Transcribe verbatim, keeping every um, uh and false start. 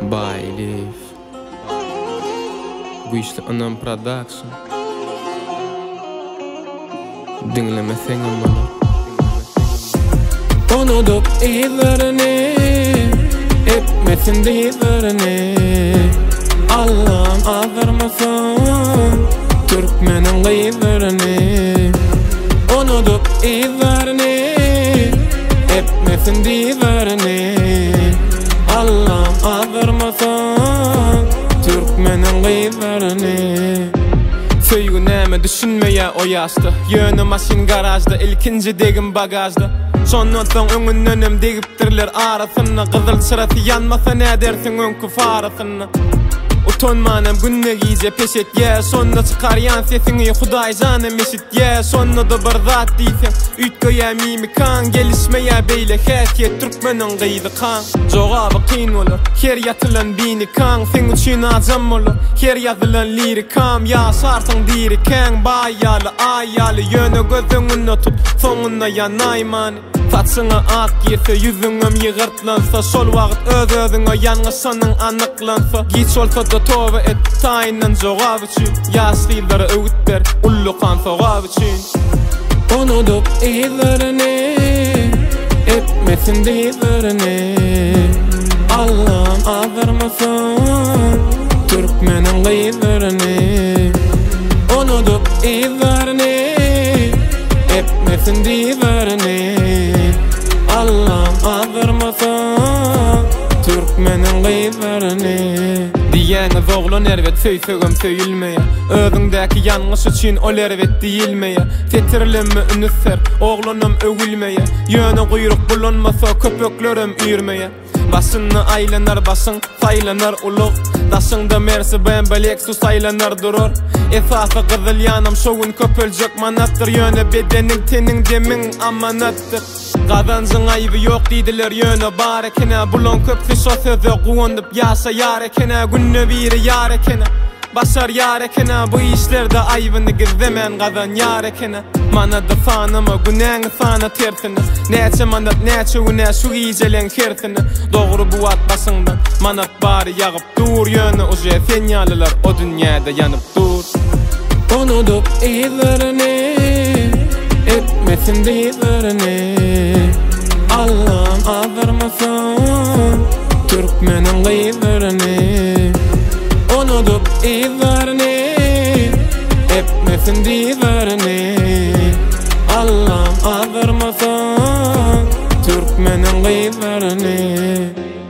Bailif Güýçli Anam Production Dinlemesene bana Unutup izlerini Etmesin dizlerini Allah'ım azırmasın Türkmenin gıyızlarını Unutup izlerini Etmesin dizlerini Allah'ım azırmasın Türkmenin gıyızlarını Söýgü näme düşünmeýä o ýaşda Ýöne maşin garajda ilkinji degin bagajda Şondan soň öňünden degipdirler arasyna Gyzyl çyrasy ýanmasa nädersiň öňkü farasyna Utanmanam günne giýje peşet ýa Sonda çykarýan sesiňi Hudaý janym eşit ýa Sonda da bir zat diýsen Üýtgeýä mimi kan gelişmeýä beýle häsiýet türkmeniň gyýdy kan Jogaby kyn bolar her ýatylan bini kan Sen üçin ajam bolar her ýazylan lirikam ýaşarsyň diri kän baýaly aýaly ýöne gözüňi tut soňuna ýanaýman Saçyňa ak girse ýüzüňem ýygyrtlansa şol wagt öz özüňe ýangyşanyň anyklansa giç bolsa da toba et taýynan jogap üçin ýaşlylary öwütler ullu kan sogap üçin Unutup izlerini etmesin dizlerini Allah'ım azırmasın Türkmenin gıyızlarını Unutup izlerini etmesin dizlerini Allah'ım azırmasın Türkmenin gıyızlarını Diýäňiz oglan erwet söýsegem söýülmeýär Özüňdäki ýalňyş üçin ol erwet diýilmeýär Tetirlenme ünüser oglanam öwülmeýär Ýöne guýruk bulanmasa köpeklerim üýrmeýär Başyny aýlanar başyň saýlanar uluk Daşyňda mersi bembelek su saýlanar durur Esasy gyzyl ýanam şowun köpeljek manatdyr Ýöne bedeniň teniň demiň amanatdyr Gazanjyň aýby ýok diýdiler ýöne bar ekene Bulan köpsi şo söze guwanyp ýaşaýar ekene Günne biri ýar ekene Başar ýar ekene Bu işlerde aýbyny gizlemen gazan ýar ekene Mana da fanama günäňi sana tersini Näçe manat näçe güne şu giýjeleň hersini Dogry bu wat başyňdan manat bary ýagyp dur ýöne uje sen ýalylar o dünýäde ýanyp dur Unutup izlerini etmesin dizlerini Allah'ım azırmasın Türkmenin gıyızlarını Unutup izlerini etmesin dizlerini Allah'ım azırmasın Türkmenin gıyızlarını